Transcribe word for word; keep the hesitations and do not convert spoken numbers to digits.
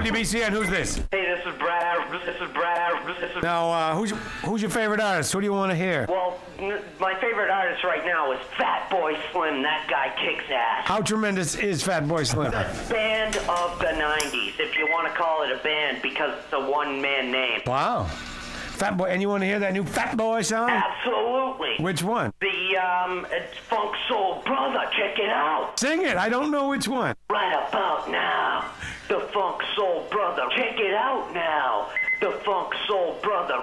W B C N, who's this? Hey, this is Brad. This is Brad. This is. Now, uh, who's who's your favorite artist? Who do you want to hear? Well, n- my favorite artist right now is Fat Boy Slim. That guy kicks ass. How tremendous is Fat Boy Slim? The band of the nineties, if you want to call it a band, because it's a one-man name. Wow. Fat Boy, and you want to hear that new Fat Boy song? Absolutely. Which one? The, um, it's Funk Soul Brother. Check it out. Sing it. I don't know which one. Right about now. The Funk Soul Brother. Check it out now. The Funk Soul Brother.